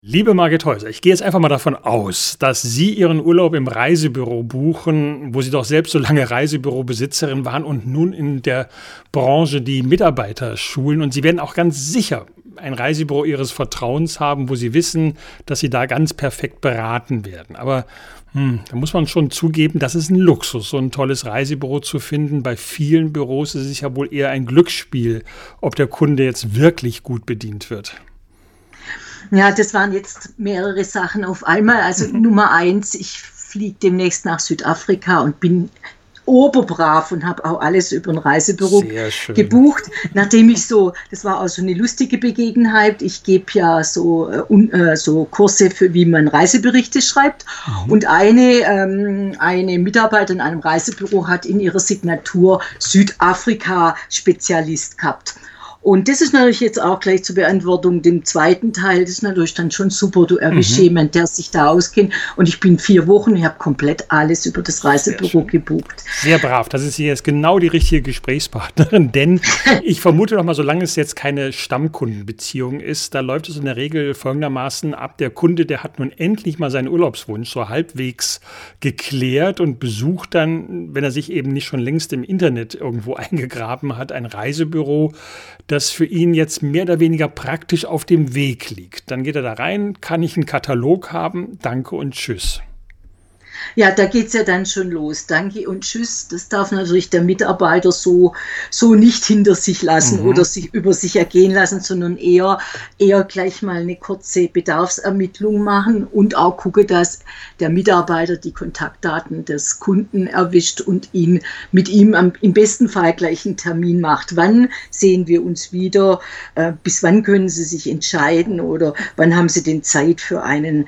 Liebe Margit Häuser, ich gehe jetzt einfach mal davon aus, dass Sie Ihren Urlaub im Reisebüro buchen, wo Sie doch selbst so lange Reisebürobesitzerin waren und nun in der Branche die Mitarbeiter schulen. Und Sie werden auch ganz sicher ein Reisebüro Ihres Vertrauens haben, wo Sie wissen, dass Sie da ganz perfekt beraten werden. Aber da muss man schon zugeben, das ist ein Luxus, so ein tolles Reisebüro zu finden. Bei vielen Büros ist es ja wohl eher ein Glücksspiel, ob der Kunde jetzt wirklich gut bedient wird. Ja, das waren jetzt mehrere Sachen auf einmal. Also Nummer 1, ich fliege demnächst nach Südafrika und bin oberbrav und habe auch alles über ein Reisebüro gebucht. Nachdem ich das war auch so eine lustige Begebenheit. Ich gebe ja so Kurse für, wie man Reiseberichte schreibt. Und eine Mitarbeiterin in einem Reisebüro hat in ihrer Signatur Südafrika-Spezialist gehabt. Und das ist natürlich jetzt auch gleich zur Beantwortung dem zweiten Teil. Das ist natürlich dann schon super. Du erwischst jemanden, der sich da auskennt. Und ich bin 4 Wochen, ich habe komplett alles über das Reisebüro gebucht. Sehr brav. Das ist jetzt genau die richtige Gesprächspartnerin. Denn ich vermute doch mal, solange es jetzt keine Stammkundenbeziehung ist, da läuft es in der Regel folgendermaßen ab. Der Kunde, der hat nun endlich mal seinen Urlaubswunsch so halbwegs geklärt und besucht dann, wenn er sich eben nicht schon längst im Internet irgendwo eingegraben hat, ein Reisebüro, das für ihn jetzt mehr oder weniger praktisch auf dem Weg liegt. Dann geht er da rein, kann ich einen Katalog haben, danke und tschüss. Ja, da geht's ja dann schon los. Danke und tschüss. Das darf natürlich der Mitarbeiter so nicht hinter sich lassen oder sich über sich ergehen lassen, sondern eher gleich mal eine kurze Bedarfsermittlung machen und auch gucke, dass der Mitarbeiter die Kontaktdaten des Kunden erwischt und mit ihm im besten Fall gleich einen Termin macht. Wann sehen wir uns wieder? Bis wann können Sie sich entscheiden? Oder wann haben Sie denn Zeit für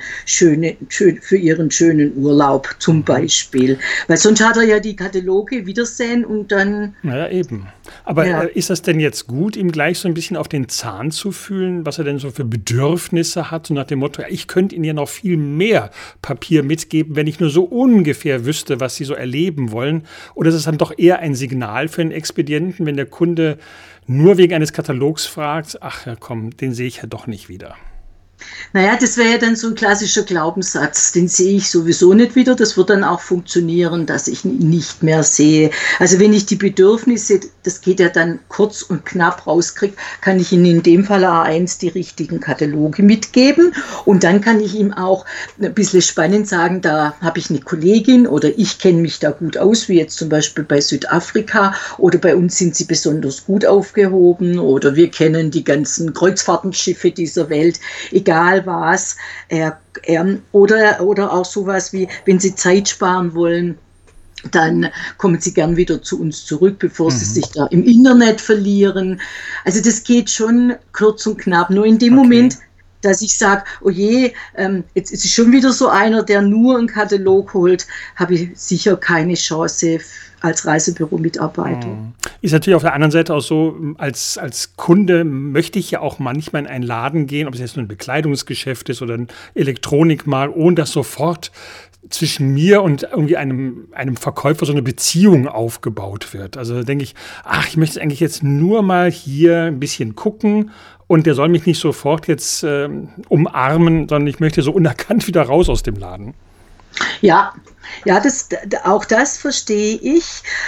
für Ihren schönen Urlaub? Zum Beispiel. Weil sonst hat er ja die Kataloge Wiedersehen und dann... Naja, eben. Aber ist das denn jetzt gut, ihm gleich so ein bisschen auf den Zahn zu fühlen, was er denn so für Bedürfnisse hat? So nach dem Motto, ich könnte Ihnen ja noch viel mehr Papier mitgeben, wenn ich nur so ungefähr wüsste, was Sie so erleben wollen. Oder ist es dann doch eher ein Signal für einen Expedienten, wenn der Kunde nur wegen eines Katalogs fragt, ach ja komm, den sehe ich ja doch nicht wieder. Naja, das wäre ja dann so ein klassischer Glaubenssatz, den sehe ich sowieso nicht wieder. Das wird dann auch funktionieren, dass ich ihn nicht mehr sehe. Also wenn ich die Bedürfnisse, das geht ja dann kurz und knapp rauskriege, kann ich Ihnen in dem Fall A1 die richtigen Kataloge mitgeben. Und dann kann ich ihm auch ein bisschen spannend sagen, da habe ich eine Kollegin oder ich kenne mich da gut aus, wie jetzt zum Beispiel bei Südafrika, oder bei uns sind sie besonders gut aufgehoben oder wir kennen die ganzen Kreuzfahrtenschiffe dieser Welt, egal was, oder auch sowas wie, wenn Sie Zeit sparen wollen, dann kommen Sie gern wieder zu uns zurück, bevor Sie sich da im Internet verlieren. Also das geht schon kurz und knapp. Nur in dem Moment, dass ich sage, oh je, jetzt ist es schon wieder so einer, der nur einen Katalog holt, habe ich sicher keine Chance als Reisebüro-Mitarbeiter. Ist natürlich auf der anderen Seite auch so, als Kunde möchte ich ja auch manchmal in einen Laden gehen, ob es jetzt nur ein Bekleidungsgeschäft ist oder ein Elektronikmarkt, ohne dass sofort zwischen mir und irgendwie einem Verkäufer so eine Beziehung aufgebaut wird. Also da denke ich, ich möchte eigentlich jetzt nur mal hier ein bisschen gucken und der soll mich nicht sofort jetzt umarmen, sondern ich möchte so unerkannt wieder raus aus dem Laden. Ja, auch das verstehe ich.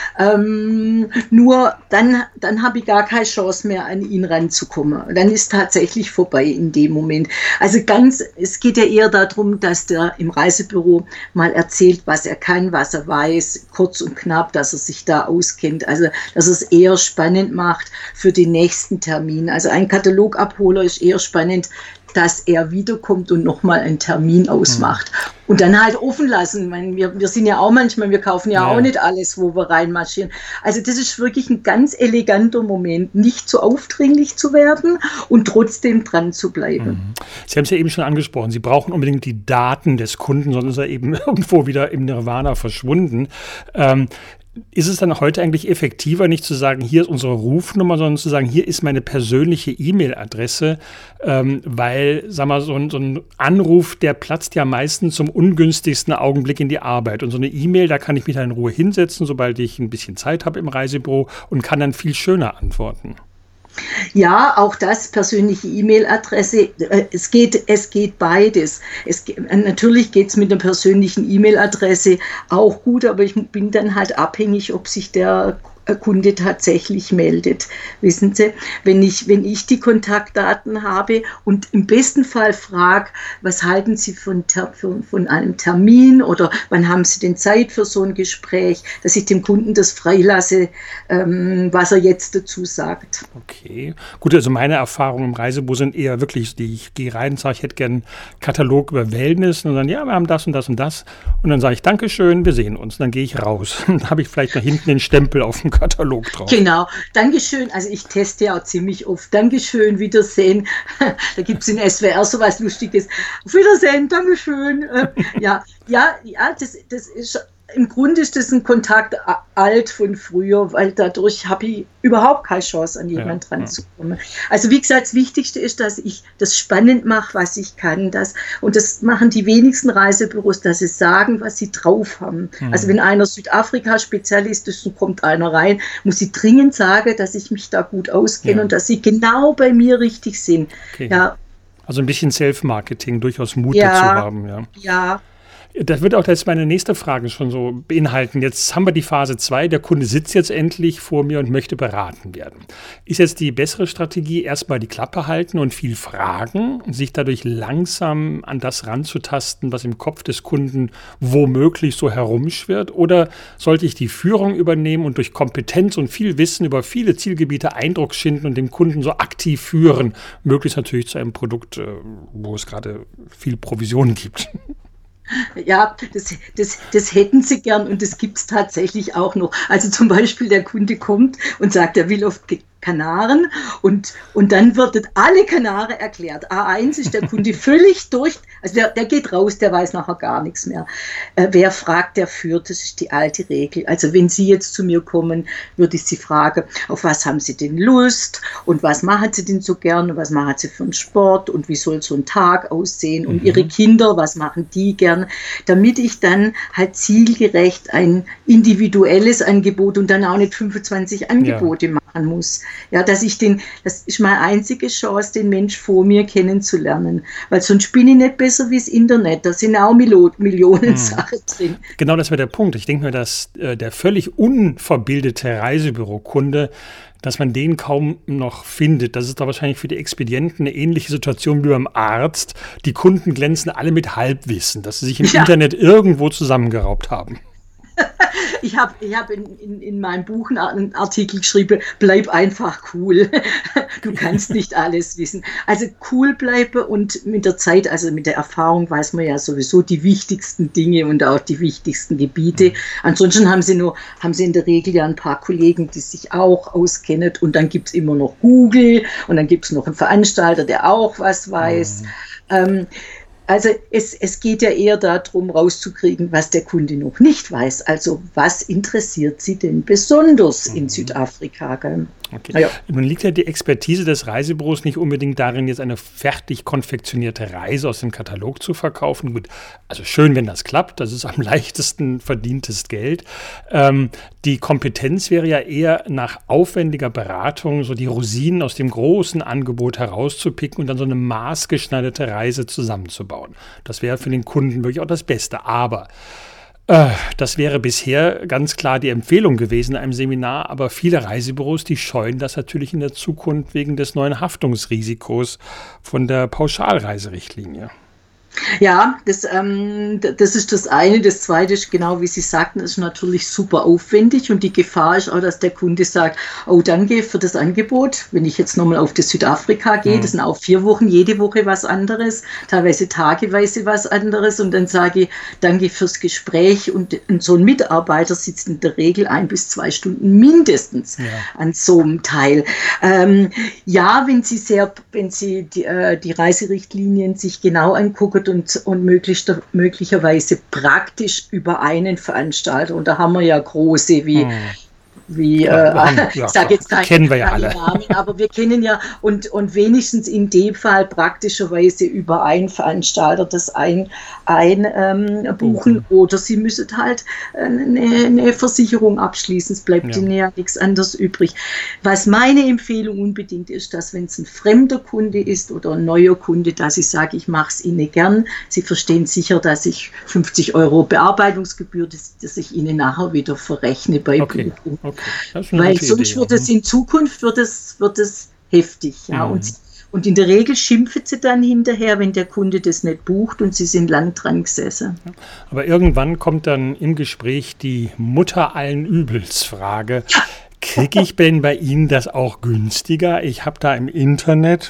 Nur dann habe ich gar keine Chance mehr, an ihn ranzukommen. Dann ist tatsächlich vorbei in dem Moment. Also es geht ja eher darum, dass der im Reisebüro mal erzählt, was er kann, was er weiß, kurz und knapp, dass er sich da auskennt. Also, dass er es eher spannend macht für den nächsten Termin. Also ein Katalogabholer ist eher spannend, dass er wiederkommt und nochmal einen Termin ausmacht. Und dann halt offen lassen. Ich meine, wir sind ja auch manchmal, wir kaufen ja auch nicht alles, wo wir reinmarschieren. Also das ist wirklich ein ganz eleganter Moment, nicht zu aufdringlich zu werden und trotzdem dran zu bleiben. Sie haben es ja eben schon angesprochen, Sie brauchen unbedingt die Daten des Kunden, sonst ist er eben irgendwo wieder im Nirvana verschwunden. Ist es dann heute eigentlich effektiver, nicht zu sagen, hier ist unsere Rufnummer, sondern zu sagen, hier ist meine persönliche E-Mail-Adresse, weil, sag mal, so ein Anruf, der platzt ja meistens zum ungünstigsten Augenblick in die Arbeit. Und so eine E-Mail, da kann ich mich dann in Ruhe hinsetzen, sobald ich ein bisschen Zeit habe im Reisebüro und kann dann viel schöner antworten. Ja, auch das, persönliche E-Mail-Adresse, es geht beides. Natürlich geht es mit einer persönlichen E-Mail-Adresse auch gut, aber ich bin dann halt abhängig, ob sich der Kunde tatsächlich meldet. Wissen Sie, wenn ich die Kontaktdaten habe und im besten Fall frage, was halten Sie von einem Termin oder wann haben Sie denn Zeit für so ein Gespräch, dass ich dem Kunden das freilasse, was er jetzt dazu sagt. Okay, gut, also meine Erfahrungen im Reisebüro sind eher wirklich, ich gehe rein und sage, ich hätte gerne einen Katalog über Wellness und dann, ja, wir haben das und das und das und dann sage ich, Dankeschön, wir sehen uns und dann gehe ich raus. Dann habe ich vielleicht da hinten den Stempel auf dem Katalog drauf. Genau, Dankeschön, also ich teste ja auch ziemlich oft, Dankeschön, Wiedersehen, da gibt es in SWR sowas Lustiges, auf Wiedersehen, Dankeschön, das ist, im Grunde ist das ein Kontakt alt von früher, weil dadurch habe ich überhaupt keine Chance, an jemanden dran zu kommen. Also wie gesagt, das Wichtigste ist, dass ich das spannend mache, was ich kann. Und das machen die wenigsten Reisebüros, dass sie sagen, was sie drauf haben. Also wenn einer Südafrika-Spezialist ist und kommt einer rein, muss ich dringend sagen, dass ich mich da gut auskenne und dass sie genau bei mir richtig sind. Okay. Ja. Also ein bisschen Self-Marketing, durchaus Mut dazu haben. Ja. Das wird auch jetzt meine nächste Frage schon so beinhalten. Jetzt haben wir die Phase 2, der Kunde sitzt jetzt endlich vor mir und möchte beraten werden. Ist jetzt die bessere Strategie, erstmal die Klappe halten und viel fragen und sich dadurch langsam an das ranzutasten, was im Kopf des Kunden womöglich so herumschwirrt? Oder sollte ich die Führung übernehmen und durch Kompetenz und viel Wissen über viele Zielgebiete Eindruck schinden und den Kunden so aktiv führen, möglichst natürlich zu einem Produkt, wo es gerade viel Provision gibt? Ja, das hätten sie gern und das gibt es tatsächlich auch noch. Also zum Beispiel der Kunde kommt und sagt, er will auf Kanaren und dann wird alle Kanaren erklärt. A1 ist der Kunde völlig durch, also der geht raus, der weiß nachher gar nichts mehr. Wer fragt, der führt, das ist die alte Regel. Also wenn Sie jetzt zu mir kommen, würde ich Sie fragen, auf was haben Sie denn Lust und was machen Sie denn so gern, was machen Sie für einen Sport und wie soll so ein Tag aussehen und Ihre Kinder, was machen die gern, damit ich dann halt zielgerecht ein individuelles Angebot und dann auch nicht 25 Angebote machen muss. Ja, das ist meine einzige Chance, den Mensch vor mir kennenzulernen. Weil sonst bin ich nicht besser wie das Internet. Da sind auch Millionen Sachen drin. Genau, das wäre der Punkt. Ich denke mir, dass der völlig unverbildete Reisebürokunde, dass man den kaum noch findet. Das ist da wahrscheinlich für die Expedienten eine ähnliche Situation wie beim Arzt. Die Kunden glänzen alle mit Halbwissen, dass sie sich im Internet irgendwo zusammengeraubt haben. Ich hab in meinem Buch einen Artikel geschrieben, bleib einfach cool. Du kannst nicht alles wissen. Also cool bleiben und mit der Zeit, also mit der Erfahrung weiß man ja sowieso die wichtigsten Dinge und auch die wichtigsten Gebiete. Ansonsten haben sie in der Regel ja ein paar Kollegen, die sich auch auskennen und dann gibt es immer noch Google und dann gibt es noch einen Veranstalter, der auch was weiß. Also es geht ja eher darum, rauszukriegen, was der Kunde noch nicht weiß. Also was interessiert Sie denn besonders in Südafrika? Okay. Ja. Nun liegt ja die Expertise des Reisebüros nicht unbedingt darin, jetzt eine fertig konfektionierte Reise aus dem Katalog zu verkaufen. Gut, also schön, wenn das klappt. Das ist am leichtesten verdientes Geld. Die Kompetenz wäre ja eher nach aufwendiger Beratung so die Rosinen aus dem großen Angebot herauszupicken und dann so eine maßgeschneiderte Reise zusammenzubauen. Das wäre für den Kunden wirklich auch das Beste. Aber das wäre bisher ganz klar die Empfehlung gewesen in einem Seminar, aber viele Reisebüros, die scheuen das natürlich in der Zukunft wegen des neuen Haftungsrisikos von der Pauschalreiserichtlinie. Ja, das ist das eine. Das zweite ist, genau wie Sie sagten, ist natürlich super aufwendig und die Gefahr ist auch, dass der Kunde sagt, oh, danke für das Angebot. Wenn ich jetzt nochmal auf das Südafrika gehe, das sind auch 4 Wochen, jede Woche was anderes, teilweise tageweise was anderes und dann sage ich, danke fürs Gespräch und so ein Mitarbeiter sitzt in der Regel 1 bis 2 Stunden mindestens an so einem Teil. Wenn Sie die Reiserichtlinien sich genau angucken, und möglicherweise praktisch über einen Veranstalter. Und da haben wir ja große wie wie, ich sage jetzt kennen wir ja alle. Namen, aber wir kennen ja und wenigstens in dem Fall praktischerweise über einen Veranstalter das buchen oder sie müssen halt eine Versicherung abschließen, es bleibt ihnen ja nichts anderes übrig. Was meine Empfehlung unbedingt ist, dass wenn es ein fremder Kunde ist oder ein neuer Kunde, dass ich sage, ich mache es Ihnen gern. Sie verstehen sicher, dass ich 50 € Bearbeitungsgebühr, dass ich Ihnen nachher wieder verrechne bei Buchung. Okay. Weil sonst wird es in Zukunft wird es heftig. Ja? Und in der Regel schimpft sie dann hinterher, wenn der Kunde das nicht bucht und sie sind lang dran gesessen. Aber irgendwann kommt dann im Gespräch die Mutter allen Übels Frage. Kriege ich denn bei Ihnen das auch günstiger? Ich habe da im Internet.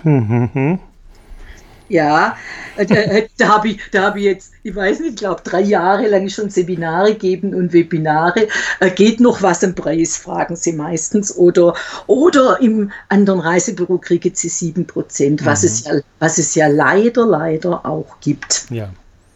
Ja, da habe ich jetzt, ich weiß nicht, ich glaube 3 Jahre lang schon Seminare gegeben und Webinare. Geht noch was am Preis, fragen sie meistens. Oder im anderen Reisebüro kriegen sie 7%, was es ja leider auch gibt. Ja.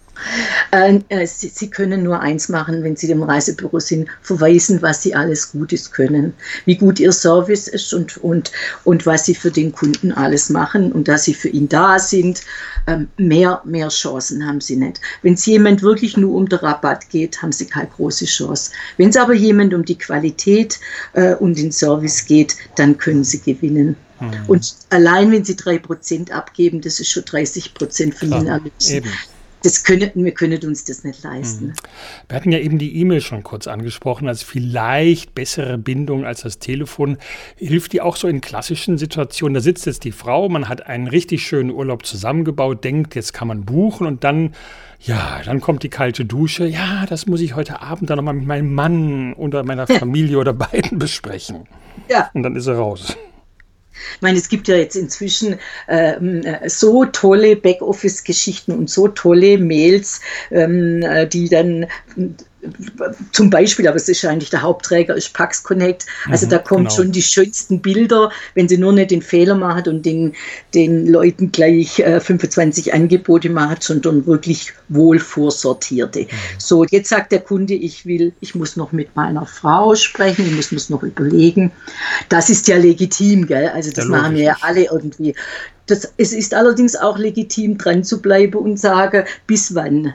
Sie können nur eins machen, wenn Sie im Reisebüro sind, verweisen, was Sie alles Gutes können, wie gut Ihr Service ist und was Sie für den Kunden alles machen und dass Sie für ihn da sind. Mehr Chancen haben Sie nicht. Wenn es jemand wirklich nur um den Rabatt geht, haben Sie keine große Chance. Wenn es aber jemand um die Qualität und den Service geht, dann können Sie gewinnen. Und allein wenn Sie 3% abgeben, das ist schon 30% von den Erlösen. Wir können uns das nicht leisten. Wir hatten ja eben die E-Mail schon kurz angesprochen, als vielleicht bessere Bindung als das Telefon. Hilft die auch so in klassischen Situationen? Da sitzt jetzt die Frau, man hat einen richtig schönen Urlaub zusammengebaut, denkt, jetzt kann man buchen und dann kommt die kalte Dusche. Ja, das muss ich heute Abend dann nochmal mit meinem Mann oder meiner Familie oder beiden besprechen. Ja. Und dann ist er raus. Ich meine, es gibt ja jetzt inzwischen so tolle Backoffice-Geschichten und so tolle Mails, die dann zum Beispiel, aber es ist eigentlich der Hauptträger, ist Pax Connect. Also da kommen schon die schönsten Bilder, wenn sie nur nicht den Fehler macht und den Leuten gleich 25 Angebote macht, sondern wirklich wohl vorsortierte. So, jetzt sagt der Kunde, ich muss noch mit meiner Frau sprechen, ich muss mir es noch überlegen. Das ist ja legitim, gell? Also das machen wir ja alle irgendwie. Es ist allerdings auch legitim, dran zu bleiben und sagen, bis wann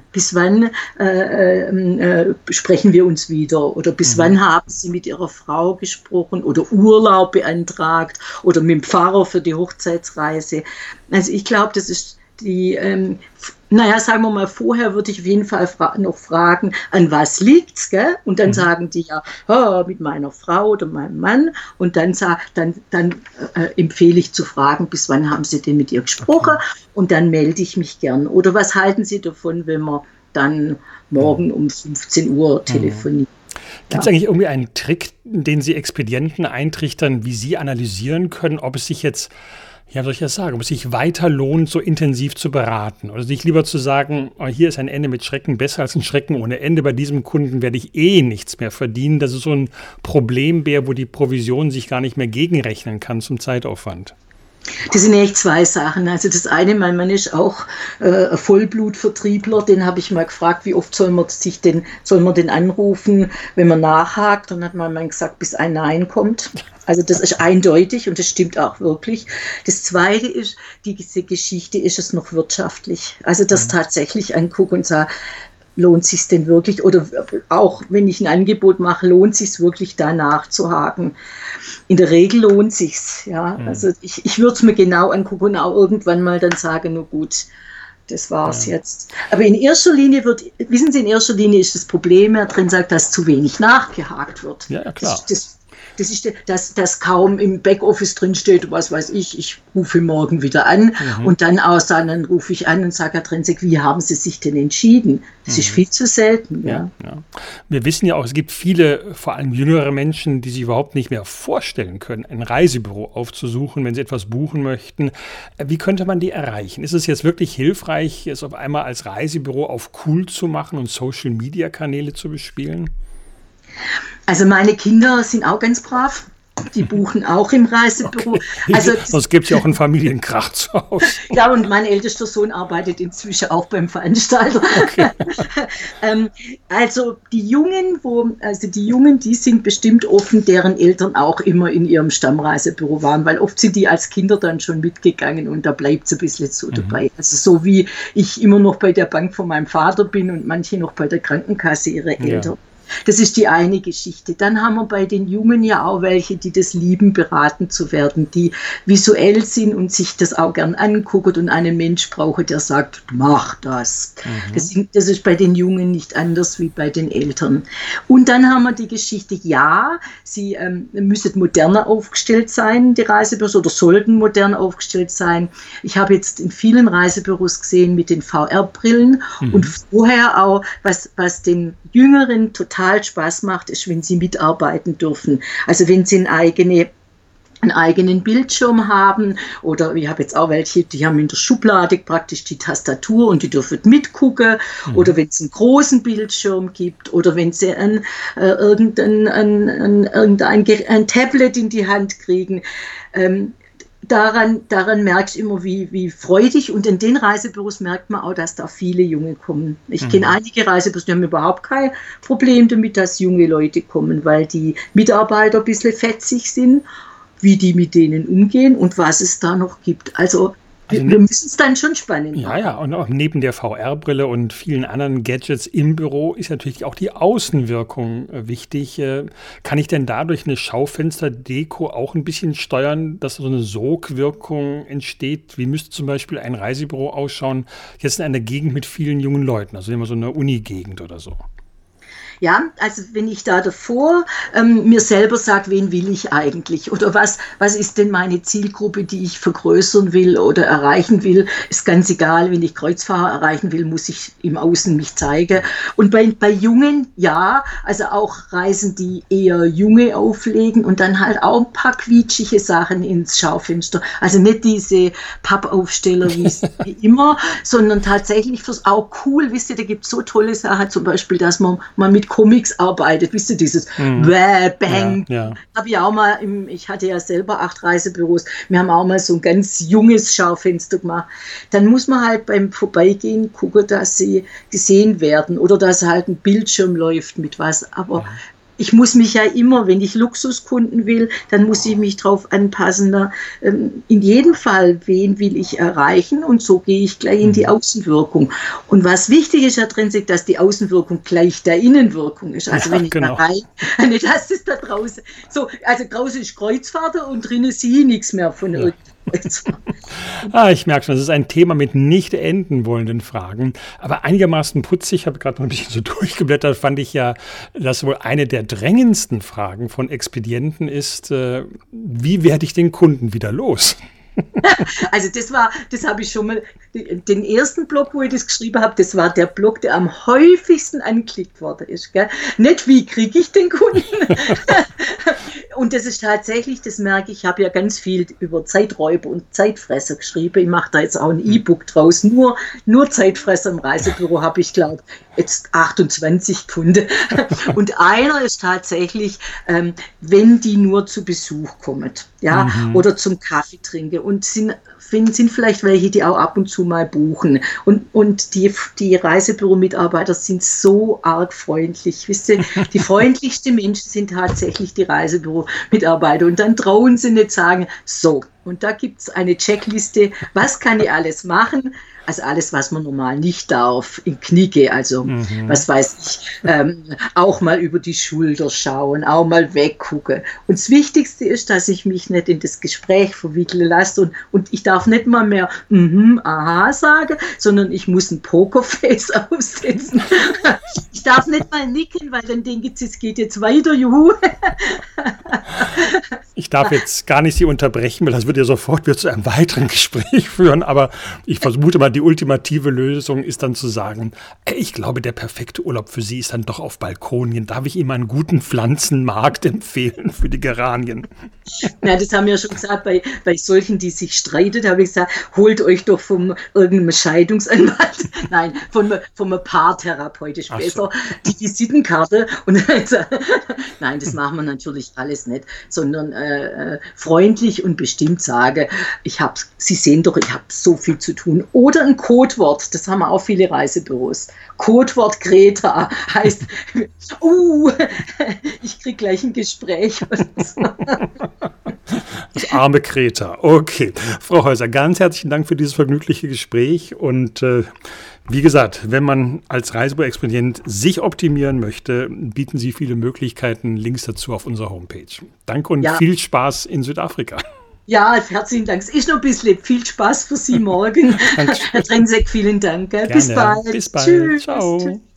sprechen wir uns wieder oder bis wann haben Sie mit Ihrer Frau gesprochen oder Urlaub beantragt oder mit dem Pfarrer für die Hochzeitsreise. Also ich glaube, das ist sagen wir mal, vorher würde ich auf jeden Fall noch fragen, an was liegt's, gell? Und dann sagen die mit meiner Frau oder meinem Mann. Und dann empfehle ich zu fragen, bis wann haben Sie denn mit ihr gesprochen? Und dann melde ich mich gern. Oder was halten Sie davon, wenn wir dann morgen um 15 Uhr telefonieren? Gibt es eigentlich irgendwie einen Trick, den Sie Expedienten eintrichtern, wie Sie analysieren können, ob es sich jetzt ob es sich weiter lohnt, so intensiv zu beraten? Oder sich lieber zu sagen, hier ist ein Ende mit Schrecken besser als ein Schrecken ohne Ende. Bei diesem Kunden werde ich nichts mehr verdienen. Das ist so ein Problembär, wo die Provision sich gar nicht mehr gegenrechnen kann zum Zeitaufwand. Das sind echt 2 Sachen. Also das eine, mein Mann ist auch ein Vollblutvertriebler, den habe ich mal gefragt, wie oft soll man den anrufen, wenn man nachhakt. Dann hat mein Mann gesagt, bis ein Nein kommt. Also das ist eindeutig und das stimmt auch wirklich. Das Zweite ist, diese Geschichte, ist es noch wirtschaftlich? Also das tatsächlich angucken und sagen, lohnt sich denn wirklich? Oder auch wenn ich ein Angebot mache, lohnt sich wirklich da nachzuhaken? In der Regel lohnt sich's, ja. Also ich würde es mir genau angucken und auch irgendwann mal dann sagen, nur gut, das war's jetzt. Aber in erster Linie ist das Problem ja drin, dass zu wenig nachgehakt wird. Ja, klar. Das ist, dass kaum im Backoffice drin steht, was weiß ich rufe morgen wieder an und dann rufe ich an und sage, Herr Trenzek, wie haben Sie sich denn entschieden? Das ist viel zu selten. Ja. Wir wissen ja auch, es gibt viele, vor allem jüngere Menschen, die sich überhaupt nicht mehr vorstellen können, ein Reisebüro aufzusuchen, wenn sie etwas buchen möchten. Wie könnte man die erreichen? Ist es jetzt wirklich hilfreich, es auf einmal als Reisebüro auf cool zu machen und Social-Media-Kanäle zu bespielen? Also meine Kinder sind auch ganz brav. Die buchen auch im Reisebüro. Also, sonst gibt es ja auch einen Familienkrach zu Hause. Ja, und mein ältester Sohn arbeitet inzwischen auch beim Veranstalter. Okay. Also die Jungen, die sind bestimmt offen, deren Eltern auch immer in ihrem Stammreisebüro waren, weil oft sind die als Kinder dann schon mitgegangen und da bleibt es ein bisschen so dabei. Also so wie ich immer noch bei der Bank von meinem Vater bin und manche noch bei der Krankenkasse ihre Eltern. Ja. Das ist die eine Geschichte. Dann haben wir bei den Jungen ja auch welche, die das lieben, beraten zu werden, die visuell sind und sich das auch gern angucken und einen Mensch brauchen, der sagt, mach das. Das ist bei den Jungen nicht anders wie bei den Eltern. Und dann haben wir die Geschichte, ja, sie müssen moderner aufgestellt sein, die Reisebüros, oder sollten modern aufgestellt sein. Ich habe jetzt in vielen Reisebüros gesehen mit den VR-Brillen und vorher auch, was den Jüngeren total Spaß macht, ist, wenn sie mitarbeiten dürfen. Also wenn sie einen eigenen Bildschirm haben oder ich habe jetzt auch welche, die haben in der Schublade praktisch die Tastatur und die dürfen mitgucken oder wenn es einen großen Bildschirm gibt oder wenn sie ein Tablet in die Hand kriegen. Daran merkst du immer, wie freudig, und in den Reisebüros merkt man auch, dass da viele Junge kommen. Ich kenne einige Reisebüros, die haben überhaupt kein Problem damit, dass junge Leute kommen, weil die Mitarbeiter ein bisschen fetzig sind, wie die mit denen umgehen und was es da noch gibt. Also wir müssen es dann schon spannend machen. Ja, und auch neben der VR-Brille und vielen anderen Gadgets im Büro ist natürlich auch die Außenwirkung wichtig. Kann ich denn dadurch eine Schaufensterdeko auch ein bisschen steuern, dass so eine Sogwirkung entsteht? Wie müsste zum Beispiel ein Reisebüro ausschauen, jetzt in einer Gegend mit vielen jungen Leuten, also immer so eine Uni-Gegend oder so? Ja, also wenn ich da davor mir selber sage, wen will ich eigentlich oder was ist denn meine Zielgruppe, die ich vergrößern will oder erreichen will, ist ganz egal. Wenn ich Kreuzfahrer erreichen will, muss ich im Außen mich zeigen. Und bei Jungen, ja, also auch Reisen, die eher Junge auflegen und dann halt auch ein paar quietschige Sachen ins Schaufenster. Also nicht diese Pappaufsteller wie immer, sondern tatsächlich fürs auch cool. Wisst ihr, da gibt es so tolle Sachen, zum Beispiel, dass man mit Comics arbeitet, wisst ihr, dieses Bang. Ja. Habe ich auch mal, ich hatte ja selber 8 Reisebüros, wir haben auch mal so ein ganz junges Schaufenster gemacht. Dann muss man halt beim Vorbeigehen gucken, dass sie gesehen werden oder dass halt ein Bildschirm läuft mit was, aber ich muss mich ja immer, wenn ich Luxuskunden will, dann muss ich mich drauf anpassen. In jedem Fall, wen will ich erreichen? Und so gehe ich gleich in die Außenwirkung. Und was wichtig ist ja drin, dass die Außenwirkung gleich der Innenwirkung ist. Also wenn ich da rein, das ist da draußen. So, also draußen ist Kreuzfahrt und drinnen sehe ich nichts mehr von irgendwas. Ich merke schon, das ist ein Thema mit nicht enden wollenden Fragen, aber einigermaßen putzig. Ich habe gerade noch ein bisschen so durchgeblättert, fand ich ja, dass wohl eine der drängendsten Fragen von Expedienten ist, wie werde ich den Kunden wieder los? Also das habe ich schon mal, den ersten Blog, wo ich das geschrieben habe, das war der Blog, der am häufigsten angeklickt worden ist. Gell? Nicht, wie kriege ich den Kunden? Und das ist tatsächlich, das merke ich, habe ja ganz viel über Zeiträuber und Zeitfresser geschrieben. Ich mache da jetzt auch ein E-Book draus. Nur Zeitfresser im Reisebüro habe ich, glaube jetzt 28 Kunden. Und einer ist tatsächlich, wenn die nur zu Besuch kommen, ja, oder zum Kaffee trinken und sind vielleicht welche, die auch ab und zu mal buchen. Und die Reisebüro-Mitarbeiter sind so arg freundlich. Wisst ihr, die freundlichsten Menschen sind tatsächlich die Reisebüro-Mitarbeiter. Und dann trauen sie nicht sagen, so, und da gibt es eine Checkliste, was kann ich alles machen? Also alles, was man normal nicht darf, in Knicke, also was weiß ich, auch mal über die Schulter schauen, auch mal weggucken. Und das Wichtigste ist, dass ich mich nicht in das Gespräch verwickeln lasse und ich darf nicht mal mehr aha sagen, sondern ich muss ein Pokerface aufsetzen. Ich darf nicht mal nicken, weil dann denke ich, es geht jetzt weiter, juhu. Ich darf jetzt gar nicht Sie unterbrechen, weil das würde dir sofort wieder zu einem weiteren Gespräch führen, aber ich vermute mal, die ultimative Lösung ist dann zu sagen, ich glaube, der perfekte Urlaub für Sie ist dann doch auf Balkonien. Darf ich Ihnen einen guten Pflanzenmarkt empfehlen für die Geranien? Ja, das haben wir ja schon gesagt, bei solchen, die sich streiten, habe ich gesagt, holt euch doch vom irgendeinem Scheidungsanwalt, nein, vom Paartherapeut ist besser, die Visitenkarte. Und nein, das machen wir natürlich alles nicht, sondern freundlich und bestimmt sage, Sie sehen doch, ich habe so viel zu tun. Oder ein Codewort, das haben auch viele Reisebüros. Codewort Greta heißt, ich kriege gleich ein Gespräch. Das arme Greta. Okay. Frau Häuser, ganz herzlichen Dank für dieses vergnügliche Gespräch. Und wie gesagt, wenn man als Reisebüro-Expedient sich optimieren möchte, bieten Sie viele Möglichkeiten. Links dazu auf unserer Homepage. Danke und viel Spaß in Südafrika. Ja, herzlichen Dank. Es ist noch ein bisschen. Viel Spaß für Sie morgen. Herr Trensek, vielen Dank. Bis bald. Bis bald. Tschüss. Ciao.